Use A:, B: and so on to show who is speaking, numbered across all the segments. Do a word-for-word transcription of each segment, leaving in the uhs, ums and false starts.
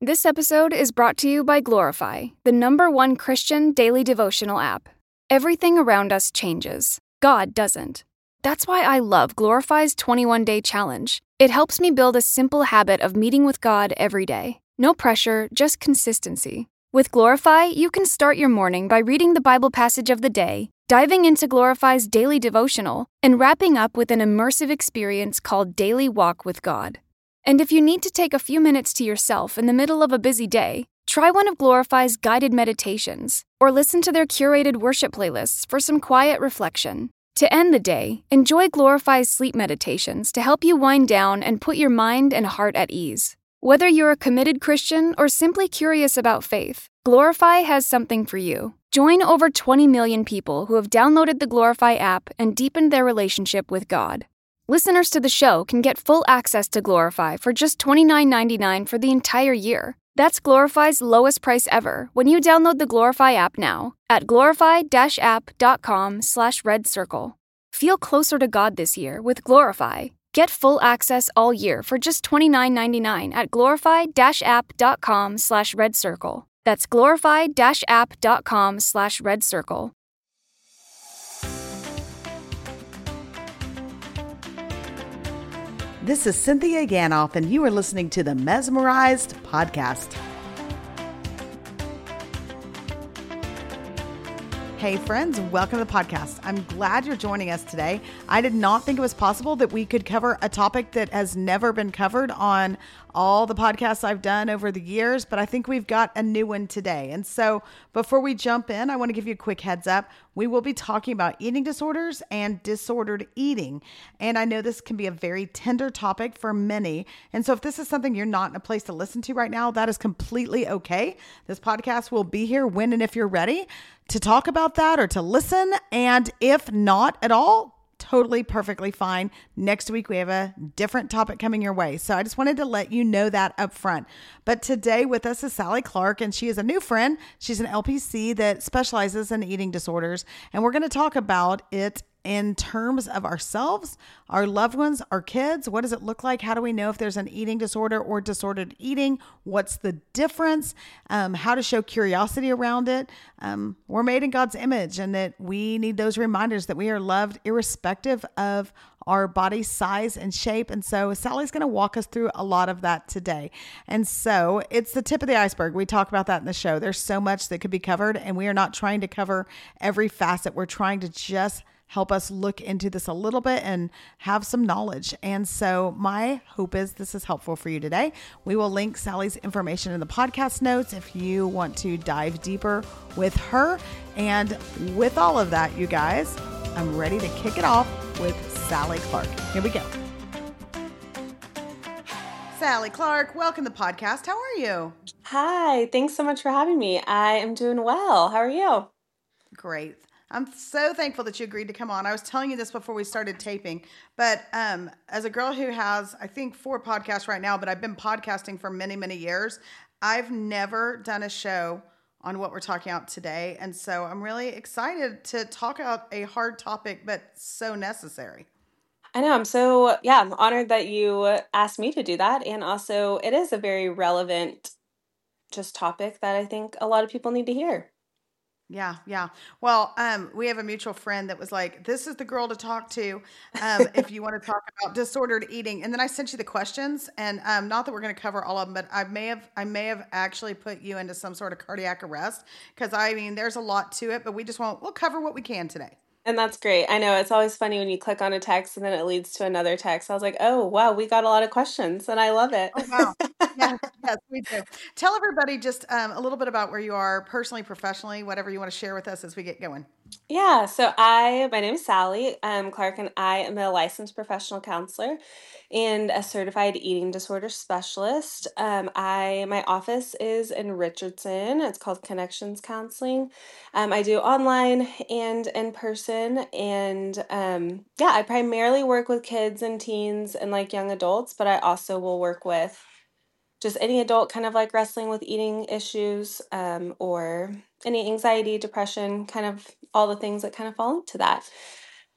A: This episode is brought to you by Glorify, the number one Christian daily devotional app. Everything around us changes. God doesn't. That's why I love Glorify's twenty-one day challenge. It helps me build a simple habit of meeting with God every day. No pressure, just consistency. With Glorify, you can start your morning by reading the Bible passage of the day, diving into Glorify's daily devotional, and wrapping up with an immersive experience called Daily Walk with God. And if you need to take a few minutes to yourself in the middle of a busy day, try one of Glorify's guided meditations, or listen to their curated worship playlists for some quiet reflection. To end the day, enjoy Glorify's sleep meditations to help you wind down and put your mind and heart at ease. Whether you're a committed Christian or simply curious about faith, Glorify has something for you. Join over twenty million people who have downloaded the Glorify app and deepened their relationship with God. Listeners to the show can get full access to Glorify for just twenty-nine ninety-nine for the entire year. That's Glorify's lowest price ever when you download the Glorify app now at glorify-app.com slash red circle. Feel closer to God this year with Glorify. Get full access all year for just twenty-nine ninety-nine at glorify-app.com slash red circle. That's glorify-app.com slash red circle.
B: This is Cynthia Ganoff, and you are listening to the Mesmerized Podcast. Hey friends, welcome to the podcast. I'm glad you're joining us today. I did not think it was possible that we could cover a topic that has never been covered on all the podcasts I've done over the years, but I think we've got a new one today. And so before we jump in, I want to give you a quick heads up. We will be talking about eating disorders and disordered eating. And I know this can be a very tender topic for many. And so if this is something you're not in a place to listen to right now, that is completely okay. This podcast will be here when and if you're ready to talk about that or to listen. And if not at all, totally perfectly fine. Next week, we have a different topic coming your way. So I just wanted to let you know that up front. But today with us is Sally Clark, and she is a new friend. She's an L P C that specializes in eating disorders. And we're going to talk about it in terms of ourselves, our loved ones, our kids. What does it look like? How do we know if there's an eating disorder or disordered eating? What's the difference? Um, how to show curiosity around it. Um, we're made in God's image, and that we need those reminders that we are loved irrespective of our body size and shape. And so Sally's going to walk us through a lot of that today. And so it's the tip of the iceberg. We talk about that in the show. There's so much that could be covered, and we are not trying to cover every facet. We're trying to just help us look into this a little bit and have some knowledge. And so my hope is this is helpful for you today. We will link Sally's information in the podcast notes if you want to dive deeper with her. And with all of that, you guys, I'm ready to kick it off with Sally Clark. Here we go. Sally Clark, welcome to the podcast. How are you?
C: Hi, thanks so much for having me. I am doing well. How are you?
B: Great. I'm so thankful that you agreed to come on. I was telling you this before we started taping, but um, as a girl who has, I think, four podcasts right now, but I've been podcasting for many, many years, I've never done a show on what we're talking about today. And so I'm really excited to talk about a hard topic, but so necessary.
C: I know. I'm so, yeah, I'm honored that you asked me to do that. And also, it is a very relevant just topic that I think a lot of people need to hear.
B: Yeah, yeah. Well, um, we have a mutual friend that was like, this is the girl to talk to um, if you want to talk about disordered eating. And then I sent you the questions, and um, not that we're going to cover all of them, but I may have I may have actually put you into some sort of cardiac arrest because, I mean, there's a lot to it, but we just won't, we'll cover what we can today.
C: And that's great. I know it's always funny when you click on a text and then it leads to another text. I was like, oh, wow, we got a lot of questions and I love it.
B: Oh, wow. Yes, yes, we do. Tell everybody just um, a little bit about where you are personally, professionally, whatever you want to share with us as we get going.
C: Yeah, so I, my name is Sally um, Clark, and I am a licensed professional counselor and a certified eating disorder specialist. Um, I, my office is in Richardson. It's called Connections Counseling. Um, I do online and in person, and um, yeah, I primarily work with kids and teens and like young adults, but I also will work with just any adult kind of like wrestling with eating issues um, or any anxiety, depression, kind of all the things that kind of fall into that.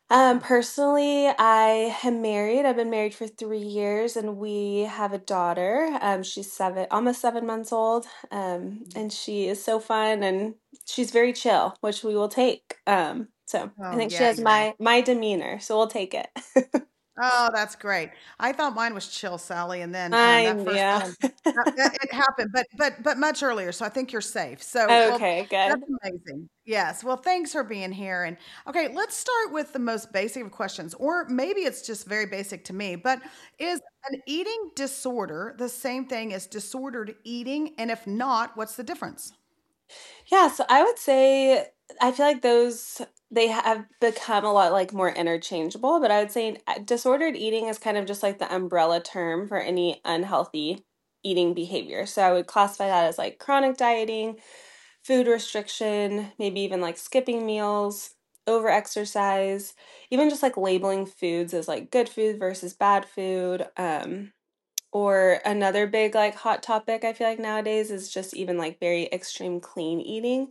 C: Um, personally, I am married. I've been married for three years, and we have a daughter. Um, she's seven, almost seven months old. Um, and she is so fun, and she's very chill, which we will take. Um, so I
B: Oh,
C: think she
B: yeah,
C: has
B: yeah.
C: my my demeanor, so we'll take it.
B: Oh, that's great. I thought mine was Chill Sally, and then um,
C: I
B: that first
C: yeah.
B: one, that, that- it happened, but but but much earlier. So I think you're safe. So well,
C: Okay,
B: that's
C: good.
B: amazing. Yes. Well, thanks for being here. And okay, let's start with the most basic of questions, or maybe it's just very basic to me. But is an eating disorder the same thing as disordered eating? And if not, what's the difference?
C: Yeah, so I would say I feel like those they have become a lot like more interchangeable, but I would say uh, disordered eating is kind of just like the umbrella term for any unhealthy eating behavior. So I would classify that as like chronic dieting, food restriction, maybe even like skipping meals, over exercise, even just like labeling foods as like good food versus bad food. Um, or another big like hot topic I feel like nowadays is just even like very extreme clean eating.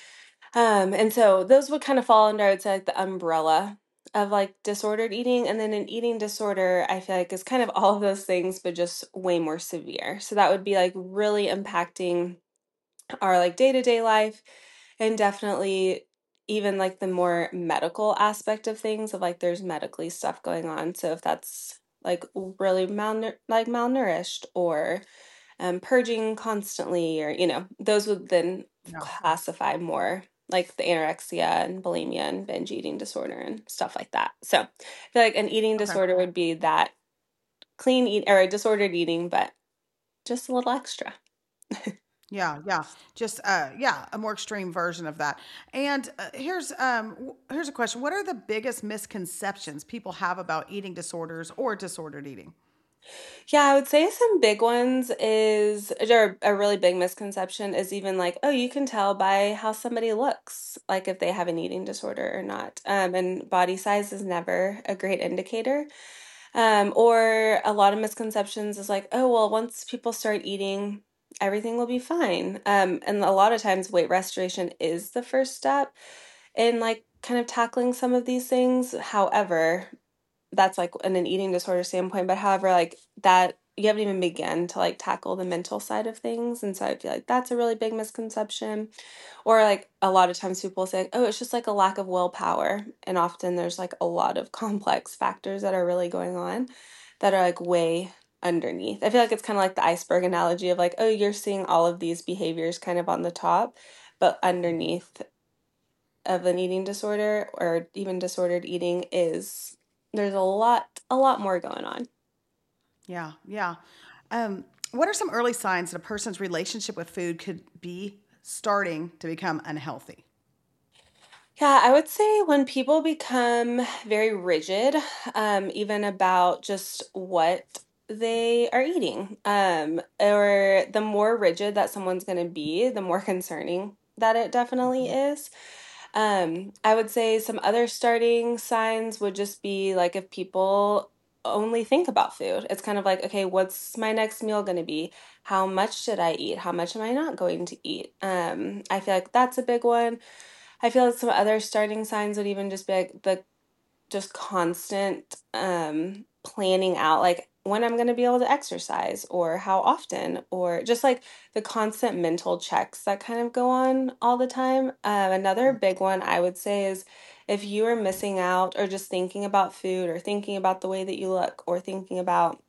C: Um, and so those would kind of fall under, I would say, like the umbrella of like disordered eating. And then an eating disorder, I feel like is kind of all of those things, but just way more severe. So that would be like really impacting our like day-to-day life, and definitely even like the more medical aspect of things of like there's medically stuff going on. So if that's like really malnour like malnourished or um, purging constantly, or you know, those would then
B: Yeah.
C: classify more like the anorexia and bulimia and binge eating disorder and stuff like that. So I feel like an eating
B: Okay.
C: disorder would be that clean eat or disordered eating, but just a little extra.
B: Yeah, yeah. Just uh yeah, a more extreme version of that. And uh, here's um w- here's a question. What are the biggest misconceptions people have about eating disorders or disordered eating?
C: Yeah, I would say some big ones is, or a really big misconception is even like, oh, you can tell by how somebody looks, like if they have an eating disorder or not. Um, and body size is never a great indicator. Um, or a lot of misconceptions is like, oh, well, once people start eating, everything will be fine. Um, and a lot of times weight restoration is the first step in like kind of tackling some of these things. However, that's like in an eating disorder standpoint, but however, like that you haven't even begun to like tackle the mental side of things. And so I feel like that's a really big misconception. Or like a lot of times people say, oh, it's just like a lack of willpower. And often there's like a lot of complex factors that are really going on that are like way underneath. I feel like it's kind of like the iceberg analogy of like, oh, you're seeing all of these behaviors kind of on the top, but underneath of an eating disorder or even disordered eating is there's a lot a lot more going on.
B: Yeah, yeah. Um what are some early signs that a person's relationship with food could be starting to become unhealthy?
C: Yeah, I would say when people become very rigid, um, even about just what they are eating, um, or the more rigid that someone's going to be, the more concerning that it definitely is. Um, I would say some other starting signs would just be like if people only think about food. It's kind of like, okay, what's my next meal going to be? How much should I eat? How much am I not going to eat? Um, I feel like that's a big one. I feel like some other starting signs would even just be like the just constant um planning out like when I'm going to be able to exercise or how often, or just like the constant mental checks that kind of go on all the time. Um, another big one I would say is if you are missing out or just thinking about food or thinking about the way that you look or thinking about,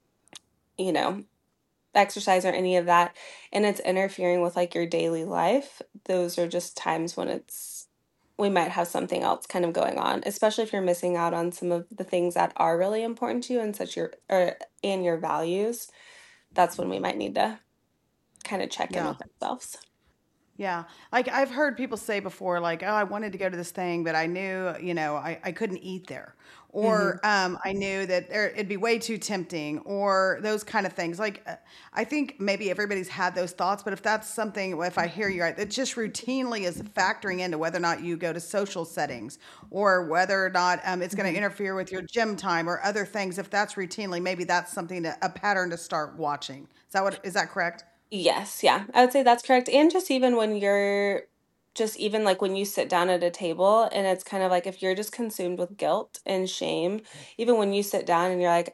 C: you know, exercise or any of that, and it's interfering with like your daily life, those are just times when it's we might have something else kind of going on, especially if you're missing out on some of the things that are really important to you and such your or and your values. That's when we might need to kind of check in
B: Yeah.
C: with ourselves.
B: Yeah. Like I've heard people say before, like, oh, I wanted to go to this thing, but I knew, you know, I, I couldn't eat there.
C: Hmm.
B: Or um, I knew that there, it'd be way too tempting, or those kind of things. Like, uh, I think maybe everybody's had those thoughts, but if that's something, if I hear you right, it just routinely is factoring into whether or not you go to social settings or whether or not um, it's going to
C: Hmm.
B: interfere with your gym time or other things. If that's routinely, maybe that's something to, a pattern to start watching. Is that what, is that correct?
C: Yes, yeah, I would say that's correct. And just even when you're just even like when you sit down at a table and it's kind of like if you're just consumed with guilt and shame, even when you sit down and you're like,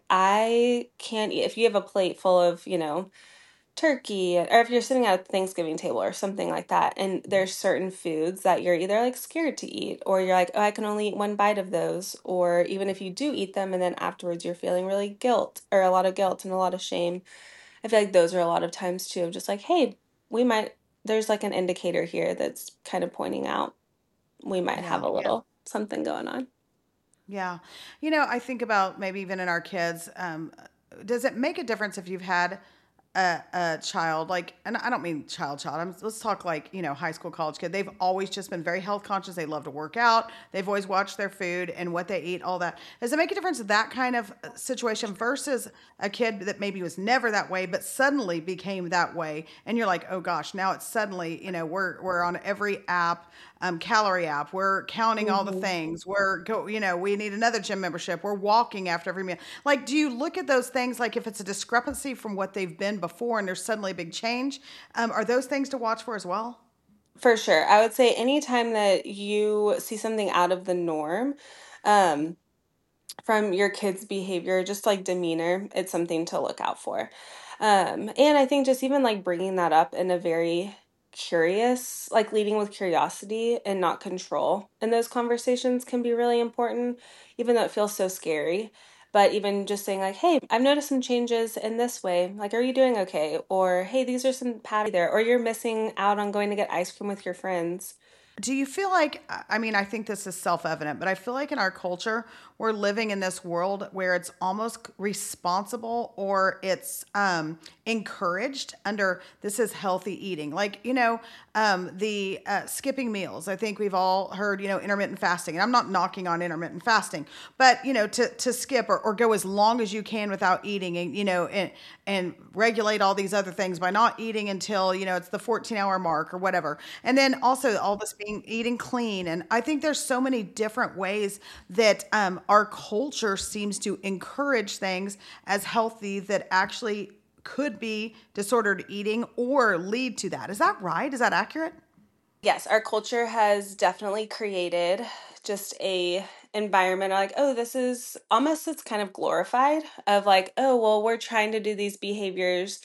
C: I can't eat, if you have a plate full of, you know, turkey, or if you're sitting at a Thanksgiving table or something like that, and there's certain foods that you're either like scared to eat, or you're like, oh, I can only eat one bite of those, or even if you do eat them and then afterwards you're feeling really guilt or a lot of guilt and a lot of shame, I feel like those are a lot of times too of just like, hey, we might, there's like an indicator here that's kind of pointing out we might have
B: Yeah.
C: a little something going on.
B: Yeah. You know, I think about maybe even in our kids, um, does it make a difference if you've had a, a child, like, and I don't mean child, child, I'm, let's talk like, you know, high school, college kid. They've always just been very health conscious. They love to work out. They've always watched their food and what they eat, all that. Does it make a difference that kind of situation versus a kid that maybe was never that way, but suddenly became that way? And you're like, oh gosh, now it's suddenly, you know, we're, we're on every app, um, calorie app. We're counting all the
C: Mm-hmm.
B: things. We're go, you know, we need another gym membership. We're walking after every meal. Like, do you look at those things like if it's a discrepancy from what they've been before and there's suddenly a big change? Um, are those things to watch for as well?
C: For sure. I would say anytime that you see something out of the norm, um, from your kid's behavior, just like demeanor, it's something to look out for. Um, and I think just even like bringing that up in a very curious, like leading with curiosity and not control in those conversations can be really important, even though it feels so scary. But even just saying like, hey, I've noticed some changes in this way. Like, are you doing okay? Or, hey, these are some patterns there. Or you're missing out on going to get ice cream with your friends.
B: Do you feel like, I mean, I think this is self evident, but I feel like in our culture, we're living in this world where it's almost responsible or it's um, encouraged under this is healthy eating. Like, you know, um, the uh, skipping meals. I think we've all heard, you know, intermittent fasting. And I'm not knocking on intermittent fasting, but, you know, to, to skip or, or go as long as you can without eating and, you know, and, and regulate all these other things by not eating until, you know, it's the fourteen hour mark or whatever. And then also all this being eating clean. And I think there's so many different ways that um, our culture seems to encourage things as healthy that actually could be disordered eating or lead to that. Is that right? Is that accurate?
C: Yes, our culture has definitely created just a environment like, oh, this is almost, it's kind of glorified of like, oh, well, we're trying to do these behaviors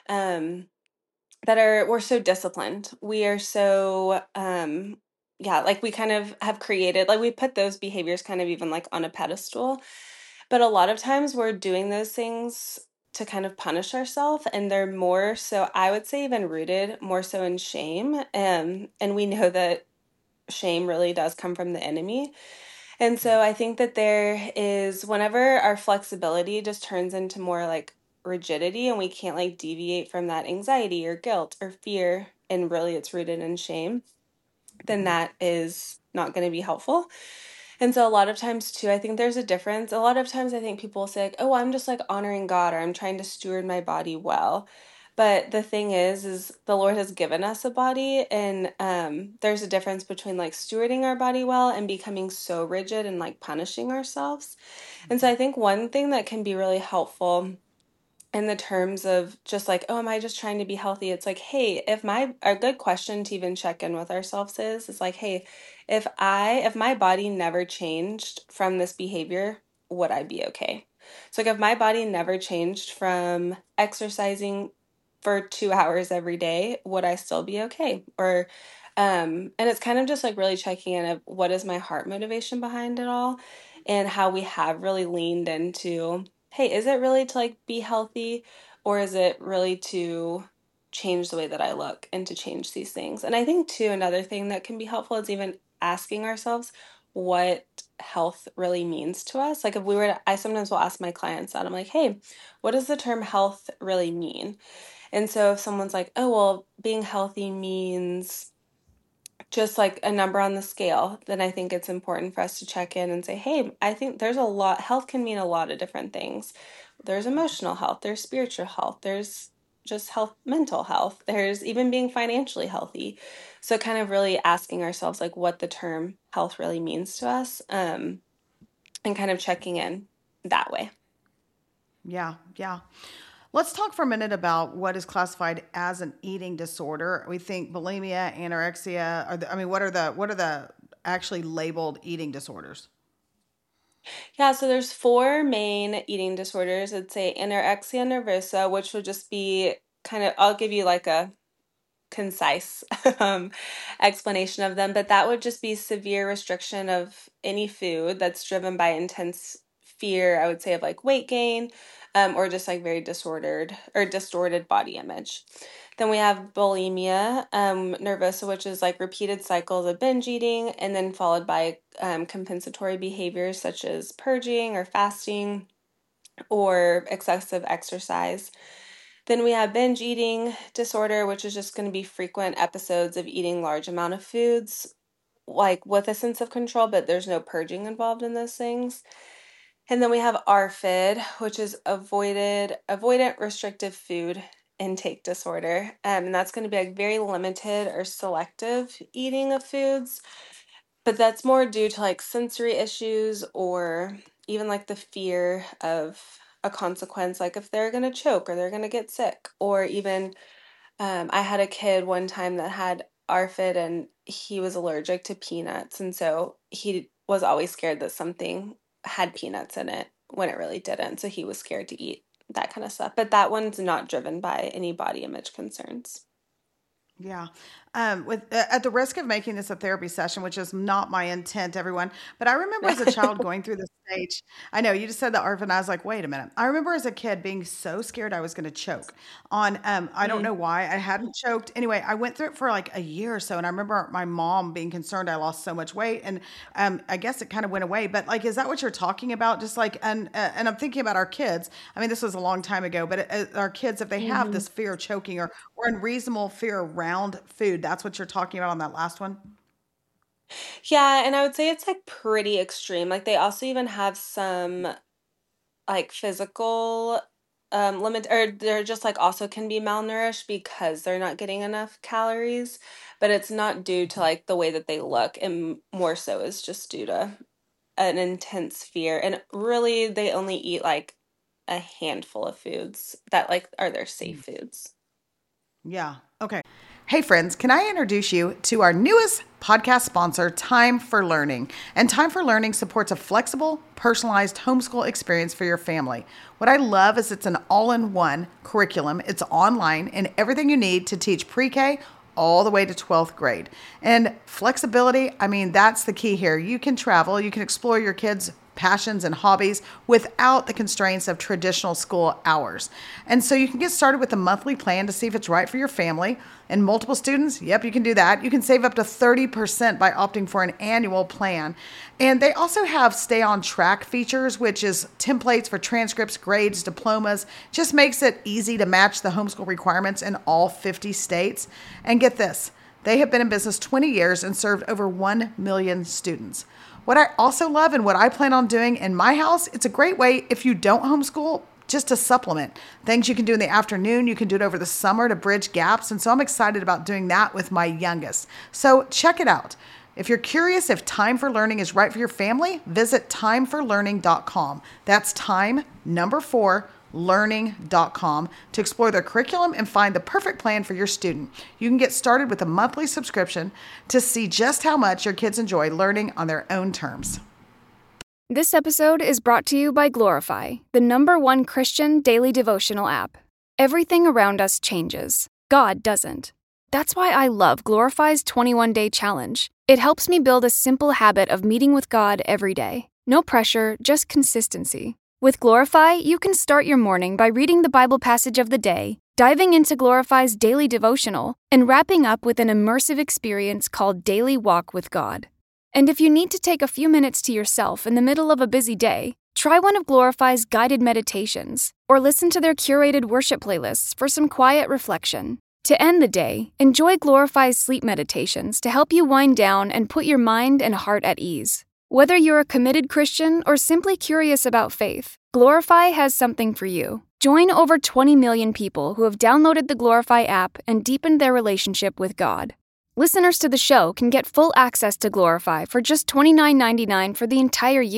C: um that are, we're so disciplined. We are so um yeah, like we kind of have created, like we put those behaviors kind of even like on a pedestal. But a lot of times we're doing those things to kind of punish ourselves, and they're more so, I would say, even rooted more so in shame. Um, and we know that shame really does come from the enemy. And so I think that there is, whenever our flexibility just turns into more like rigidity and we can't like deviate from that anxiety or guilt or fear, and really it's rooted in shame, then that is not going to be helpful. And so a lot of times too, I think there's a difference. A lot of times I think people say, like, oh, I'm just like honoring God, or I'm trying to steward my body well. But the thing is, is the Lord has given us a body, and um, there's a difference between like stewarding our body well and becoming so rigid and like punishing ourselves. And so I think one thing that can be really helpful in the terms of just like, oh, am I just trying to be healthy? It's like, hey, if my, a good question to even check in with ourselves is, is like, hey, if I, if my body never changed from this behavior, would I be okay? So like if my body never changed from exercising for two hours every day, would I still be okay? Or, um, and it's kind of just like really checking in of what is my heart motivation behind it all, and how we have really leaned into, hey, is it really to like be healthy, or is it really to change the way that I look and to change these things? And I think too, another thing that can be helpful is even asking ourselves what health really means to us. Like if we were to, I sometimes will ask my clients that, I'm like, hey, what does the term health really mean? And so if someone's like, oh, well, being healthy means just like a number on the scale, then I think it's important for us to check in and say, hey, I think there's a lot, health can mean a lot of different things. There's emotional health, there's spiritual health, there's just health, mental health, there's even being financially healthy. So kind of really asking ourselves like what the term health really means to us, um, and kind of checking in that way.
B: Yeah, yeah. Let's talk for a minute about what is classified as an eating disorder. We think bulimia, anorexia. Are the, I mean, what are the what are the actually labeled eating disorders?
C: Yeah, so there's four main eating disorders. I'd say anorexia nervosa, which would just be kind of, I'll give you like a concise um, explanation of them, but that would just be severe restriction of any food that's driven by intense fear, I would say, of like weight gain, um, or just like very disordered or distorted body image. Then we have bulimia um, nervosa, which is like repeated cycles of binge eating, and then followed by um, compensatory behaviors such as purging or fasting or excessive exercise. Then we have binge eating disorder, which is just going to be frequent episodes of eating large amount of foods, like with a sense of control, but there's no purging involved in those things. And then we have A R F I D, which is avoided avoidant restrictive food intake disorder. Um, and that's going to be like very limited or selective eating of foods, but that's more due to like sensory issues or even like the fear of a consequence, like if they're going to choke or they're going to get sick, or even um, I had a kid one time that had A R F I D and he was allergic to peanuts. And so he was always scared that something had peanuts in it when it really didn't. So he was scared to eat that kind of stuff. But that one's not driven by any body image concerns.
B: Yeah. Um, with uh, at the risk of making this a therapy session, which is not my intent, everyone, but I remember as a child going through this stage. I know you just said the A R F I D, and I was like, wait a minute. I remember as a kid being so scared I was going to choke on, um, I don't know why I hadn't choked. Anyway, I went through it for like a year or so. And I remember my mom being concerned I lost so much weight, and um, I guess it kind of went away, but like, is that what you're talking about? Just like, and, uh, and I'm thinking about our kids. I mean, this was a long time ago, but uh, our kids, if they have
C: Mm-hmm.
B: this fear of choking or, or unreasonable fear around food, that's what you're talking about on that last one.
C: Yeah, and I would say it's like pretty extreme. Like they also even have some like physical um limit, or they're just like also can be malnourished because they're not getting enough calories, but it's not due to like the way that they look, and more so is just due to an intense fear. And really they only eat like a handful of foods that like are their safe foods.
B: Yeah. Okay. Hey friends, can I introduce you to our newest podcast sponsor, Time for Learning? And Time for Learning supports a flexible, personalized homeschool experience for your family. What I love is it's an all-in-one curriculum. It's online and everything you need to teach pre-K all the way to twelfth grade. And flexibility, I mean, that's the key here. You can travel, you can explore your kids' passions and hobbies without the constraints of traditional school hours. And so you can get started with a monthly plan to see if it's right for your family. And multiple students, yep, you can do that. You can save up to thirty percent by opting for an annual plan. And they also have stay on track features, which is templates for transcripts, grades, diplomas. Just makes it easy to match the homeschool requirements in all fifty states. And get this, they have been in business twenty years and served over one million students. What I also love and what I plan on doing in my house, it's a great way if you don't homeschool, just to supplement things you can do in the afternoon. You can do it over the summer to bridge gaps. And so I'm excited about doing that with my youngest. So check it out. If you're curious if Time for Learning is right for your family, visit time for learning dot com. That's time, number four, learning dot com to explore their curriculum and find the perfect plan for your student. You can get started with a monthly subscription to see just how much your kids enjoy learning on their own terms.
A: This episode is brought to you by Glorify, the number one Christian daily devotional app. Everything around us changes. God doesn't. That's why I love Glorify's twenty-one day challenge. It helps me build a simple habit of meeting with God every day. No pressure, just consistency. With Glorify, you can start your morning by reading the Bible passage of the day, diving into Glorify's daily devotional, and wrapping up with an immersive experience called Daily Walk with God. And if you need to take a few minutes to yourself in the middle of a busy day, try one of Glorify's guided meditations, or listen to their curated worship playlists for some quiet reflection. To end the day, enjoy Glorify's sleep meditations to help you wind down and put your mind and heart at ease. Whether you're a committed Christian or simply curious about faith, Glorify has something for you. Join over twenty million people who have downloaded the Glorify app and deepened their relationship with God. Listeners to the show can get full access to Glorify for just twenty-nine ninety-nine for the entire year.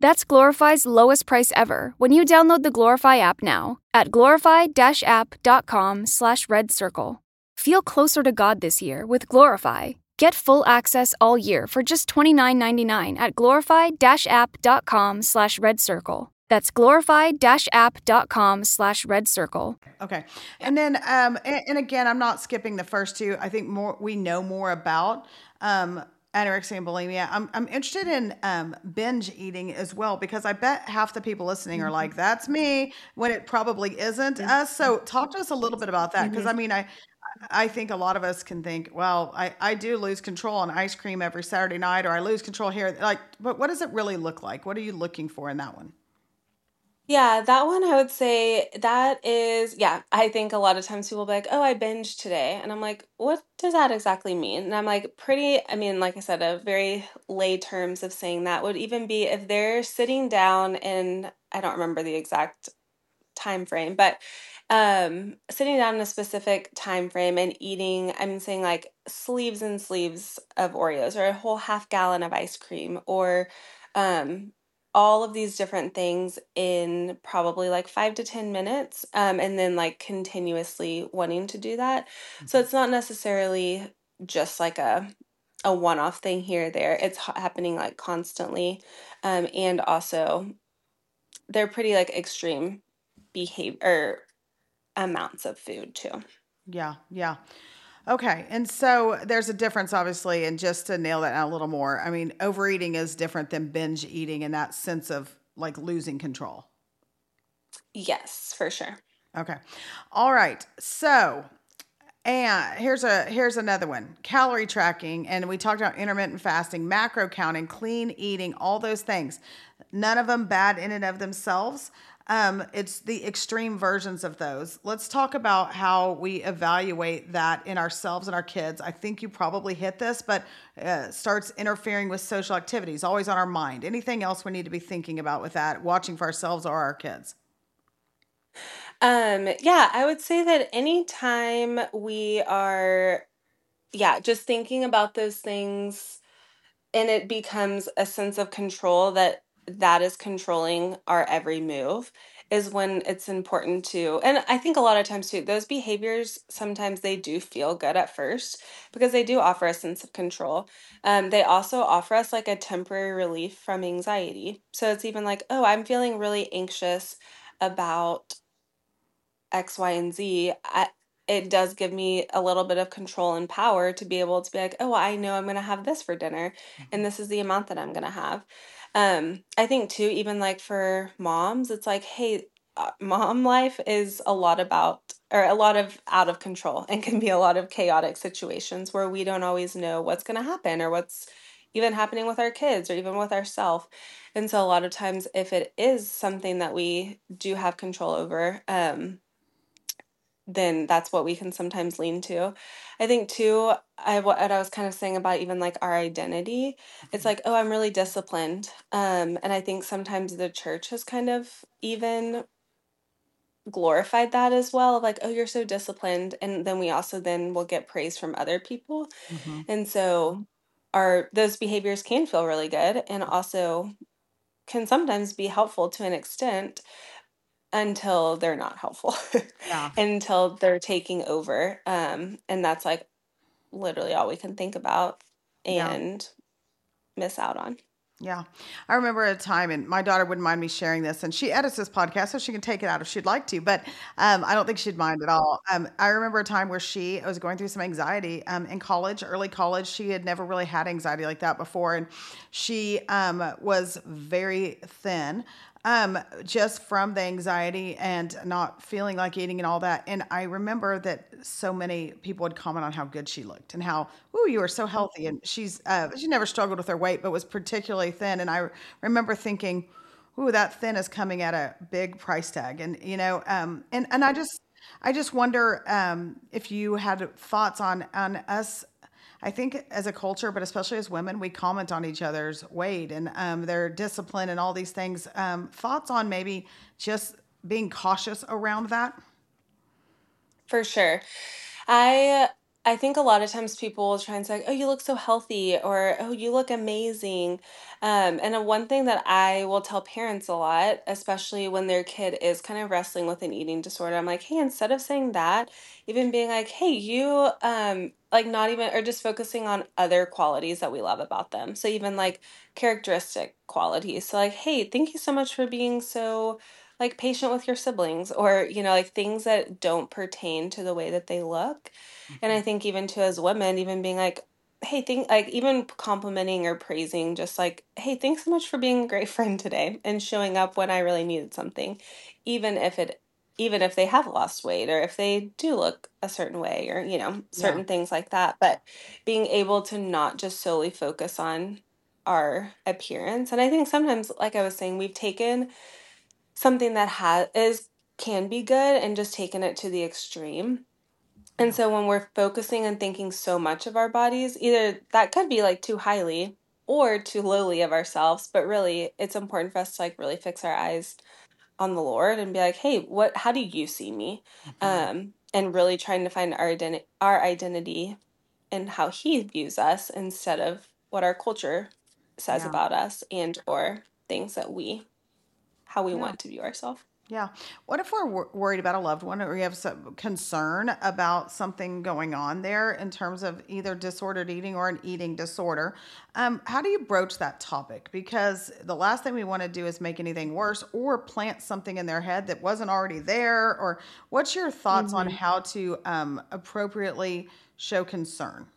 A: That's Glorify's lowest price ever when you download the Glorify app now at glorify-app.com slash red circle. Feel closer to God this year with Glorify. Get full access all year for just twenty-nine ninety-nine at glorify-app.com slash red circle. That's glorify-app.com slash red circle.
B: Okay. And then, um, and, and again, I'm not skipping the first two. I think more, we know more about, um, anorexia and bulimia. I'm, I'm interested in, um, binge eating as well, because I bet half the people listening are like, that's me, when it probably isn't us. So talk to us a little bit about that. Cause I mean, I, I think a lot of us can think, well, I, I do lose control on ice cream every Saturday night, or I lose control here. Like, but what does it really look like? What are you looking for in that one?
C: Yeah, that one I would say that is, yeah, I think a lot of times people will be like, oh, I binged today. And I'm like, what does that exactly mean? And I'm like, pretty, I mean, like I said, a very lay terms of saying that would even be if they're sitting down in, I don't remember the exact time frame, but um, sitting down in a specific time frame and eating, I'm saying like sleeves and sleeves of Oreos, or a whole half gallon of ice cream, or um, all of these different things in probably like five to ten minutes, um, and then like continuously wanting to do that. Mm-hmm. So it's not necessarily just like a a one-off thing here or there. It's ha- happening like constantly, um, and also they're pretty like extreme behavior or amounts of food too.
B: Yeah, yeah. Okay. And so there's a difference, obviously, and just to nail that out a little more, I mean, overeating is different than binge eating in that sense of like losing control.
C: Yes, for sure.
B: Okay. All right. So, and here's a here's another one. Calorie tracking, and we talked about intermittent fasting, macro counting, clean eating, all those things. None of them bad in and of themselves. Um, it's the extreme versions of those. Let's talk about how we evaluate that in ourselves and our kids. I think you probably hit this, but uh, starts interfering with social activities, always on our mind. Anything else we need to be thinking about with that, watching for ourselves or our kids?
C: Um, yeah, I would say that anytime we are, yeah, just thinking about those things, and it becomes a sense of control that that is controlling our every move, is when it's important to, and I think a lot of times too, those behaviors, sometimes they do feel good at first because they do offer a sense of control. Um, they also offer us like a temporary relief from anxiety. So it's even like, oh, I'm feeling really anxious about X, Y, and Z. I, it does give me a little bit of control and power to be able to be like, oh, well, I know I'm going to have this for dinner, and this is the amount that I'm going to have. Um, I think too, even like for moms, it's like, hey, uh, mom life is a lot about, or a lot of out of control, and can be a lot of chaotic situations where we don't always know what's going to happen or what's even happening with our kids or even with ourselves. And so a lot of times, if it is something that we do have control over, um, then that's what we can sometimes lean to. I think too, I, what I was kind of saying about even like our identity, it's like, oh, I'm really disciplined. Um, and I think sometimes the church has kind of even glorified that as well, like, oh, you're so disciplined. And then we also then will get praise from other people. Mm-hmm. And so our, those behaviors can feel really good and also can sometimes be helpful to an extent, until they're not helpful. Yeah. Until they're taking over. Um, and that's like literally all we can think about and yeah. miss out on.
B: Yeah. I remember a time, and my daughter wouldn't mind me sharing this, and she edits this podcast, so she can take it out if she'd like to, but um, I don't think she'd mind at all. Um, I remember a time where she was going through some anxiety um, in college, early college. She had never really had anxiety like that before, and she um, was very thin. Um, just from the anxiety and not feeling like eating and all that. And I remember that so many people would comment on how good she looked and how, ooh, you are so healthy. And she's, uh, she never struggled with her weight, but was particularly thin. And I remember thinking, ooh, that thin is coming at a big price tag. And, you know, um, and, and I just, I just wonder, um, if you had thoughts on, on us. I think as a culture, but especially as women, we comment on each other's weight and um, their discipline and all these things. Um, thoughts on maybe just being cautious around that?
C: For sure. I I think a lot of times people will try and say, oh, you look so healthy, or oh, you look amazing. Um, and uh, one thing that I will tell parents a lot, especially when their kid is kind of wrestling with an eating disorder, I'm like, hey, instead of saying that, even being like, hey, you, um, like not even, or just focusing on other qualities that we love about them. So even like characteristic qualities. So like, hey, thank you so much for being so like patient with your siblings, or, you know, like things that don't pertain to the way that they look. And I think even too as women, even being like, hey, think like even complimenting or praising, just like, hey, thanks so much for being a great friend today and showing up when I really needed something, even if it, even if they have lost weight or if they do look a certain way or, you know,
B: Yeah.
C: certain things like that. But being able to not just solely focus on our appearance. And I think sometimes, like I was saying, we've taken something that has is can be good and just taken it to the extreme. And
B: Yeah.
C: so when we're focusing and thinking so much of our bodies, either that could be like too highly or too lowly of ourselves, but really it's important for us to like really fix our eyes on the Lord and be like, hey, what how do you see me?
B: Mhm.
C: Um and really trying to find our identity our identity and how he views us instead of what our culture says
B: Yeah.
C: about us and or things that we how we
B: Yeah.
C: want to view ourselves.
B: Yeah. What if we're wor- worried about a loved one, or we have some concern about something going on there in terms of either disordered eating or an eating disorder? Um, how do you broach that topic? Because the last thing we want to do is make anything worse or plant something in their head that wasn't already there. Or what's your thoughts on
C: Mm-hmm.
B: how to um, appropriately show concern?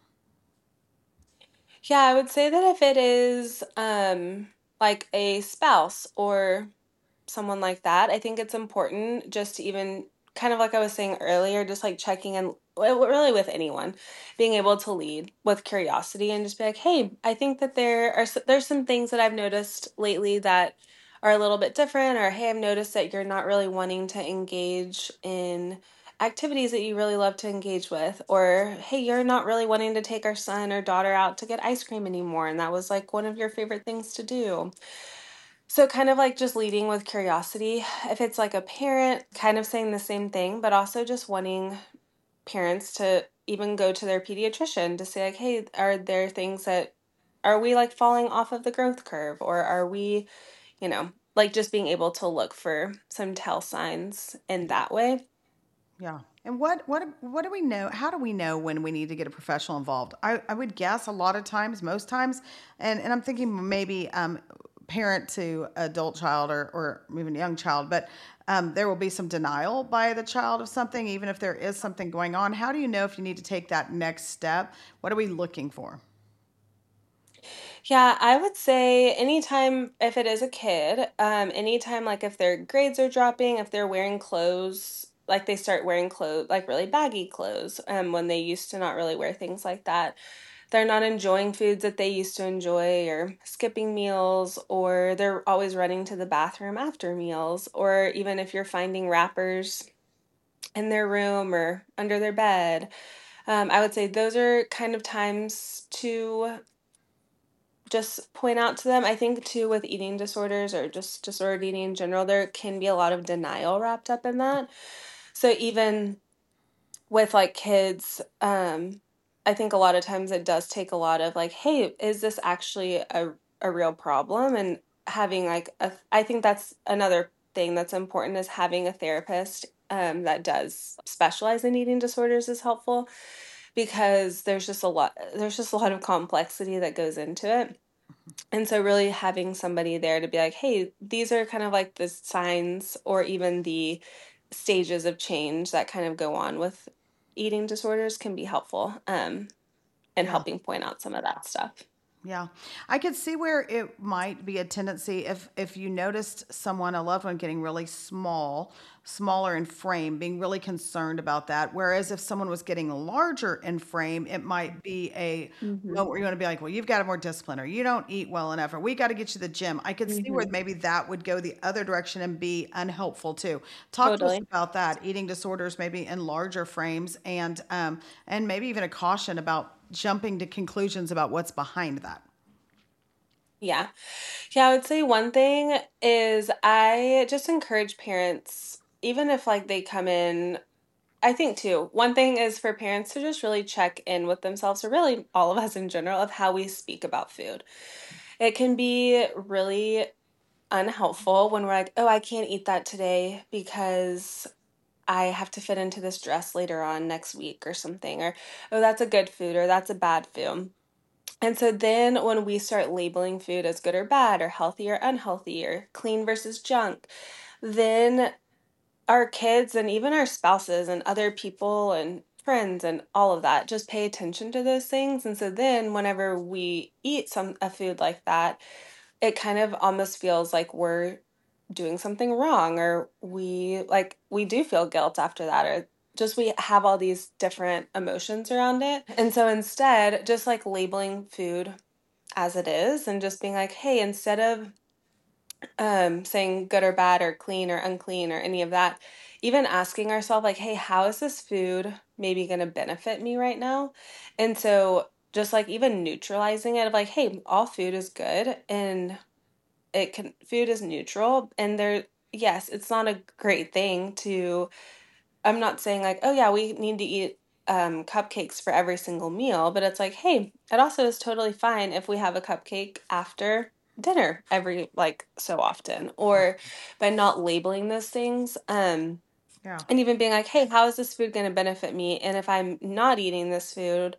C: Yeah, I would say that if it is um like a spouse or someone like that, I think it's important just to even kind of like I was saying earlier, just like checking in well, really with anyone, being able to lead with curiosity and just be like, "Hey, I think that there are s- there's some things that I've noticed lately that are a little bit different," or "Hey, I've noticed that you're not really wanting to engage in activities that you really love to engage with," or "Hey, you're not really wanting to take our son or daughter out to get ice cream anymore, and that was like one of your favorite things to do." So kind of like just leading with curiosity. If it's like a parent, kind of saying the same thing, but also just wanting parents to even go to their pediatrician to say like, hey, are there things that are we like falling off of the growth curve, or are we, you know, like just being able to look for some tell signs in that way.
B: Yeah. And what what what do we know? How do we know when we need to get a professional involved? I, I would guess a lot of times, most times, and, and I'm thinking maybe um, parent to adult child or, or even young child, but um, there will be some denial by the child of something, even if there is something going on. How do you know if you need to take that next step? What are we looking for?
C: Yeah, I would say anytime if it is a kid, um, anytime like if their grades are dropping, if they're wearing clothes, like they start wearing clothes, like really baggy clothes, um, when they used to not really wear things like that. They're not enjoying foods that they used to enjoy, or skipping meals, or they're always running to the bathroom after meals, or even if you're finding wrappers in their room or under their bed. Um, I would say those are kind of times to just point out to them. I think too with eating disorders or just disordered eating in general, there can be a lot of denial wrapped up in that. So even with like kids, um, I think a lot of times it does take a lot of like, hey, is this actually a a real problem? And having like a, I think that's another thing that's important is having a therapist um, that does specialize in eating disorders is helpful, because there's just a lot there's just a lot of complexity that goes into it. And so really having somebody there to be like, hey, these are kind of like the signs or even the stages of change that kind of go on with eating disorders can be helpful um, in
B: Yeah.
C: helping point out some of that stuff.
B: Yeah. I could see where it might be a tendency if if you noticed someone, a loved one, getting really small, smaller in frame, being really concerned about that. Whereas if someone was getting larger in frame, it might be a
C: Mm-hmm.
B: moment where you want to be like, well, you've got to more discipline, or you don't eat well enough, or we got to get you to the gym. I could see where
C: Mm-hmm.
B: maybe that would go the other direction and be unhelpful too. Talk to us
C: Totally.
B: about that, eating disorders maybe in larger frames, and um and maybe even a caution about jumping to conclusions about what's behind that.
C: Yeah. Yeah, I would say one thing is I just encourage parents, even if like they come in I think too, one thing is for parents to just really check in with themselves, or really all of us in general, of how we speak about food. It can be really unhelpful when we're like, oh, I can't eat that today because I have to fit into this dress later on next week or something, or oh, that's a good food or that's a bad food. And so then when we start labeling food as good or bad, or healthy or unhealthy, or clean versus junk, then our kids and even our spouses and other people and friends and all of that just pay attention to those things. And so then whenever we eat some a food like that, it kind of almost feels like we're doing something wrong, or we like we do feel guilt after that, or just we have all these different emotions around it. And so instead, just like labeling food as it is and just being like, hey, instead of um, saying good or bad or clean or unclean or any of that, even asking ourselves, like, hey, how is this food maybe going to benefit me right now? And so just like even neutralizing it of like, hey, all food is good and it can, food is neutral. And there, yes, it's not a great thing to, I'm not saying like, oh yeah, we need to eat um, cupcakes for every single meal, but it's like, hey, it also is totally fine if we have a cupcake after dinner every like so often, or by not labeling those things. Um,
B: Yeah.
C: and even being like, hey, how is this food going to benefit me? And if I'm not eating this food,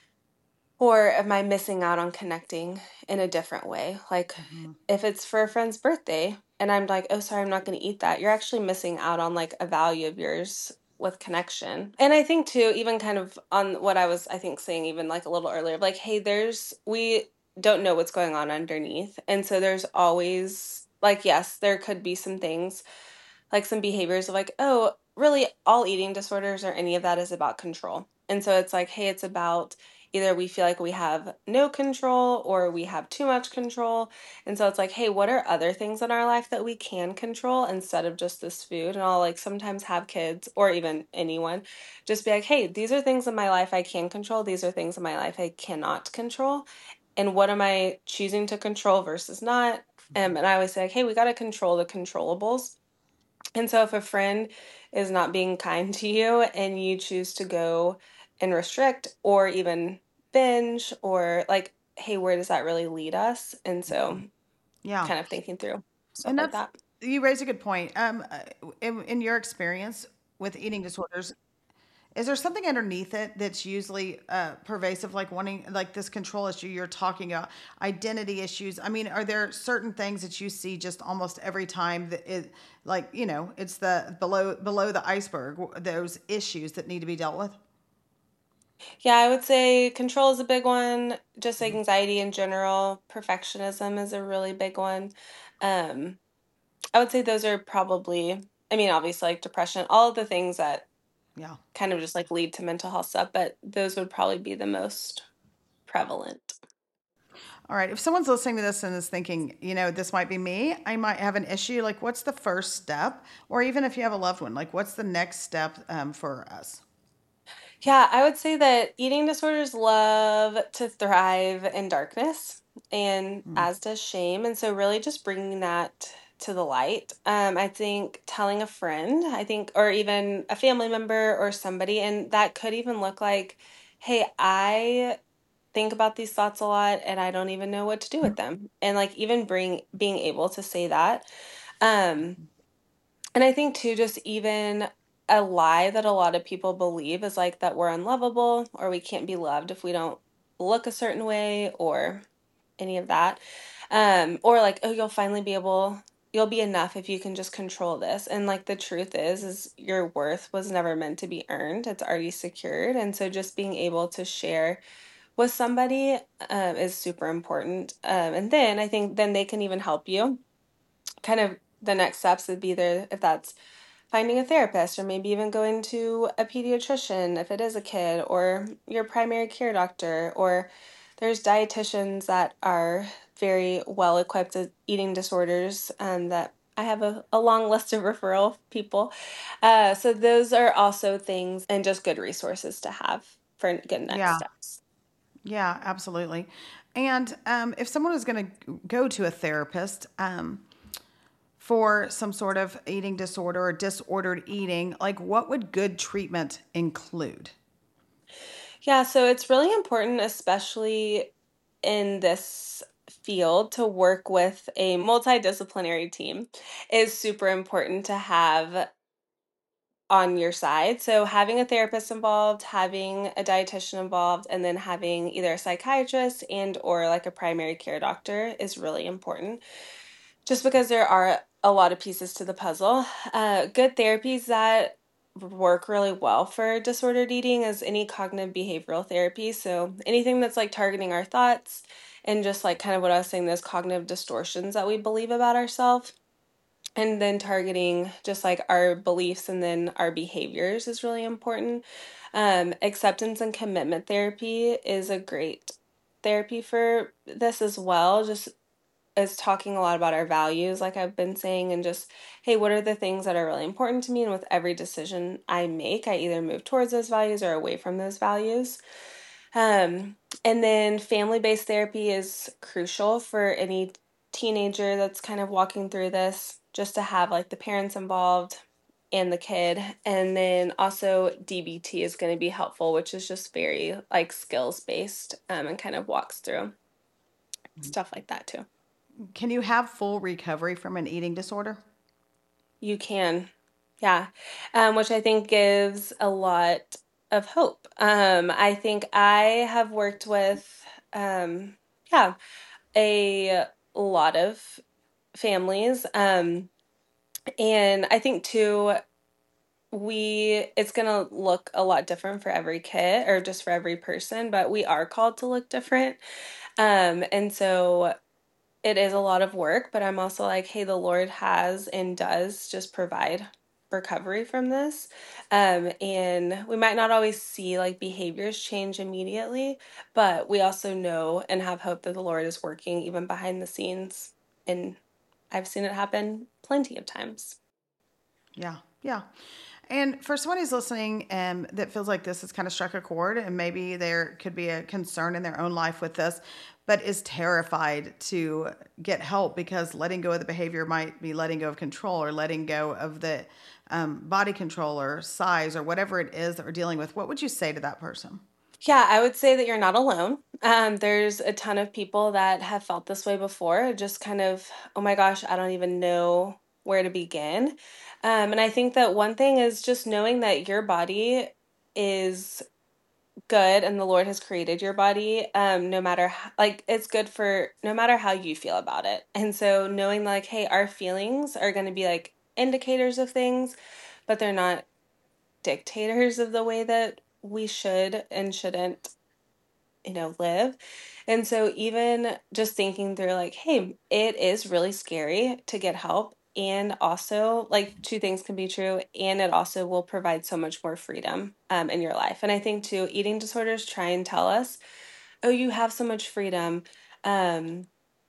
C: or am I missing out on connecting in a different way? Like
B: Mm-hmm.
C: if it's for a friend's birthday and I'm like, oh, sorry, I'm not going to eat that. You're actually missing out on like a value of yours with connection. And I think too, even kind of on what I was, I think saying even like a little earlier, like, hey, there's, we don't know what's going on underneath. And so there's always like, yes, there could be some things like some behaviors of like, oh, really all eating disorders or any of that is about control. And so it's like, hey, it's about either we feel like we have no control or we have too much control. And so it's like, hey, what are other things in our life that we can control instead of just this food? And I'll like sometimes have kids or even anyone just be like, hey, these are things in my life I can control. These are things in my life I cannot control. And what am I choosing to control versus not? Um, and I always say, like, hey, we got to control the controllables. And so if a friend is not being kind to you and you choose to go and restrict or even binge, or like, hey, where does that really lead us? And so
B: Yeah.
C: kind of thinking through stuff
B: And
C: like
B: that's,
C: that.
B: you raise a good point. Um, uh, in, in your experience with eating disorders, is there something underneath it that's usually uh, pervasive, like wanting, like this control issue you're talking about, identity issues? I mean, are there certain things that you see just almost every time that it, like, you know, it's the below below the iceberg, those issues that need to be dealt with?
C: Yeah, I would say control is a big one. Just like anxiety in general, perfectionism is a really big one. Um, I would say those are probably, I mean, obviously like depression, all of the things that
B: Yeah.
C: kind of just like lead to mental health stuff, but those would probably be the most prevalent.
B: All right. If someone's listening to this and is thinking, you know, this might be me, I might have an issue. Like, what's the first step? Or even if you have a loved one, like, what's the next step um, for us?
C: Yeah, I would say that eating disorders love to thrive in darkness, and
B: Mm.
C: as does shame. And so, really, just bringing that to the light. Um, I think telling a friend, I think, or even a family member or somebody, and that could even look like, hey, I think about these thoughts a lot and I don't even know what to do with them. And like, even bring being able to say that. Um, and I think too, just even a lie that a lot of people believe is like that we're unlovable or we can't be loved if we don't look a certain way or any of that. Um, or like, oh, you'll finally be able, you'll be enough if you can just control this. And like the truth is, is your worth was never meant to be earned. It's already secured. And so just being able to share with somebody um, is super important. Um, and then I think then they can even help you. Kind of the next steps would be there if that's finding a therapist or maybe even going to a pediatrician if it is a kid, or your primary care doctor, or there's dietitians that are very well equipped at eating disorders, and that I have a, a long list of referral people. Uh, so those are also things and just good resources to have for good next
B: Yeah.
C: steps.
B: Yeah, absolutely. And um, if someone is going to go to a therapist, um, for some sort of eating disorder or disordered eating, like what would good treatment include?
C: Yeah, so it's really important, especially in this field, to work with a multidisciplinary team is super important to have on your side. So having a therapist involved, having a dietitian involved, and then having either a psychiatrist and or like a primary care doctor is really important. Just because there are a lot of pieces to the puzzle. Uh, good therapies that work really well for disordered eating is any cognitive behavioral therapy. So anything that's like targeting our thoughts and just like kind of what I was saying, those cognitive distortions that we believe about ourselves. And then targeting just like our beliefs and then our behaviors is really important. Um, acceptance and commitment therapy is a great therapy for this as well. Just is talking a lot about our values, like I've been saying, and just, hey, what are the things that are really important to me? And with every decision I make, I either move towards those values or away from those values. Um, and then family-based therapy is crucial for any teenager that's kind of walking through this, just to have like the parents involved and the kid. And then also D B T is going to be helpful, which is just very like skills-based um, and kind of walks through stuff like that too.
B: Can you have full recovery from an eating disorder?
C: You can, yeah, um, which I think gives a lot of hope. Um, I think I have worked with, um, yeah, a lot of families, um, and I think too, we it's gonna look a lot different for every kid or just for every person, but we are called to look different, um, and so it is a lot of work, but I'm also like, hey, the Lord has and does just provide recovery from this. Um, and we might not always see like behaviors change immediately, but we also know and have hope that the Lord is working even behind the scenes. And I've seen it happen plenty of times.
B: Yeah, yeah. And for someone who's listening um, that feels like this has kind of struck a chord, and maybe there could be a concern in their own life with this, but is terrified to get help because letting go of the behavior might be letting go of control or letting go of the um, body control or size or whatever it is that we're dealing with, what would you say to that person?
C: Yeah, I would say that you're not alone. Um, there's a ton of people that have felt this way before, just kind of, oh my gosh, I don't even know where to begin. Um, and I think that one thing is just knowing that your body is good and the Lord has created your body, um, no matter how, like it's good for no matter how you feel about it. And so knowing like, hey, our feelings are going to be like indicators of things, but they're not dictators of the way that we should and shouldn't, you know, live. And so even just thinking through like, hey, it is really scary to get help. And also, like, two things can be true, and it also will provide so much more freedom um, in your life. And I think, too, eating disorders try and tell us, oh, you have so much freedom. Um,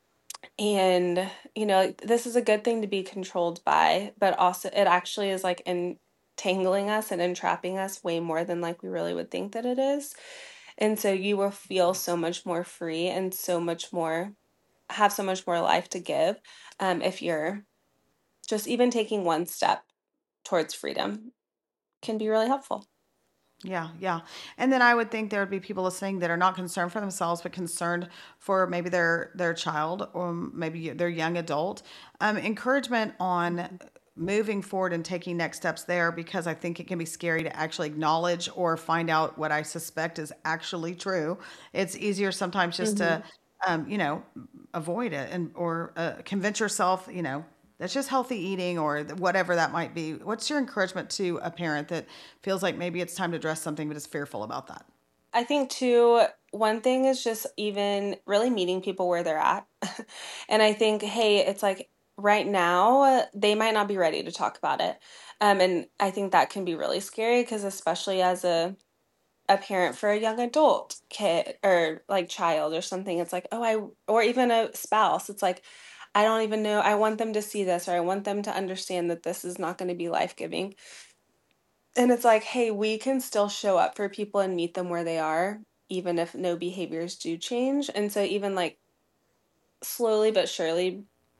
C: and, you know, this is a good thing to be controlled by, but also it actually is like entangling us and entrapping us way more than like we really would think that it is. And so you will feel so much more free and so much more, have so much more life to give um, if you're just even taking one step towards freedom can be really helpful.
B: Yeah, yeah. And then I would think there would be people listening that are not concerned for themselves, but concerned for maybe their their child or maybe their young adult. Um, encouragement on moving forward and taking next steps there, because I think it can be scary to actually acknowledge or find out what I suspect is actually true. It's easier sometimes just
C: Mm-hmm.
B: to, um, you know, avoid it and or uh, convince yourself, you know, that's just healthy eating or whatever that might be. What's your encouragement to a parent that feels like maybe it's time to address something but is fearful about that?
C: I think too, one thing is just even really meeting people where they're at. And I think, hey, it's like right now, they might not be ready to talk about it. Um, and I think that can be really scary because especially as a a parent for a young adult kid or like child or something, it's like, oh, I, or even a spouse, it's like, I don't even know. I want them to see this or I want them to understand that this is not going to be life-giving. And it's like, hey, we can still show up for people and meet them where they are, even if no behaviors do change. And so even like slowly but surely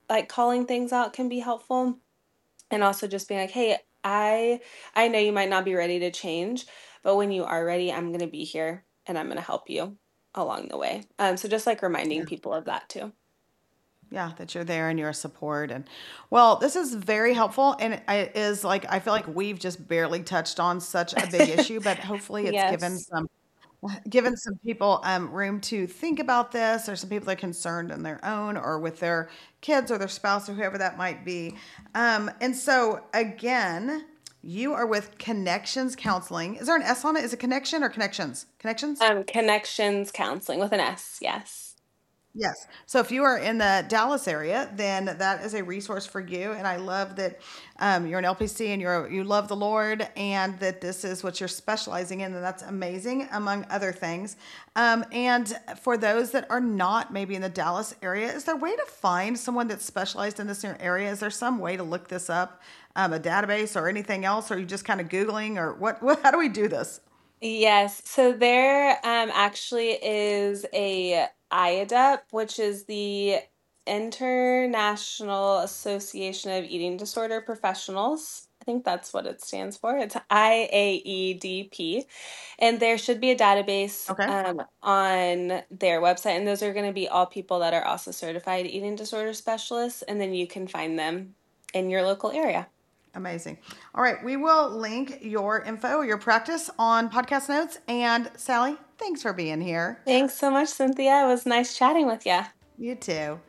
C: like calling things out can be helpful. And also just being like, hey, I I know you might not be ready to change, but when you are ready, I'm going to be here and I'm going to help you along the way. Um, so just like reminding
B: Yeah.
C: people of that too.
B: Yeah, that you're there and you're a support. And well, this is very helpful. And it is like, I feel like we've just barely touched on such a big issue, but hopefully it's given
C: Yes.
B: some given some people um, room to think about this, or some people that are concerned in their own or with their kids or their spouse or whoever that might be. Um, and so again, you are with Connections Counseling. Is there an S on it? Is it Connection or Connections? Connections?
C: Um, Connections Counseling with an S. Yes.
B: Yes. So if you are in the Dallas area, then that is a resource for you. And I love that um, you're an L P C and you're you love the Lord, and that this is what you're specializing in. And that's amazing, among other things. Um, and for those that are not maybe in the Dallas area, is there a way to find someone that's specialized in this area? Is there some way to look this up, um, a database or anything else? Or are you just kind of Googling, or what, what? How do we do this?
C: Yes. So there um, actually is a I A D E P, which is the International Association of Eating Disorder Professionals. I think that's what it stands for. It's I A E D P. And there should be a database
B: Okay.
C: um, on their website. And those are going to be all people that are also certified eating disorder specialists. And then you can find them in your local area.
B: Amazing. All right. We will link your info, your practice on podcast notes. And Sally, thanks for being here.
C: Thanks so much, Cynthia. It was nice chatting with you.
B: You too.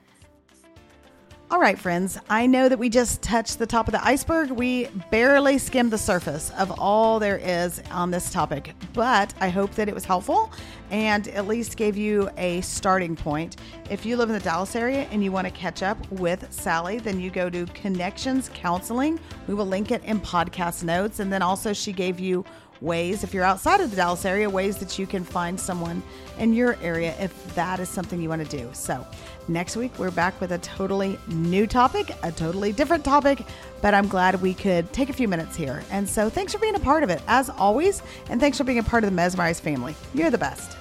B: All right, friends. I know that we just touched the top of the iceberg. We barely skimmed the surface of all there is on this topic, but I hope that it was helpful and at least gave you a starting point. If you live in the Dallas area and you want to catch up with Sally, then you go to Connections Counseling. We will link it in podcast notes. And then also she gave you ways, if you're outside of the Dallas area, ways that you can find someone in your area if that is something you want to do. So next week, we're back with a totally new topic, a totally different topic, but I'm glad we could take a few minutes here. And so thanks for being a part of it, as always, and thanks for being a part of the Mesmerized family. You're the best.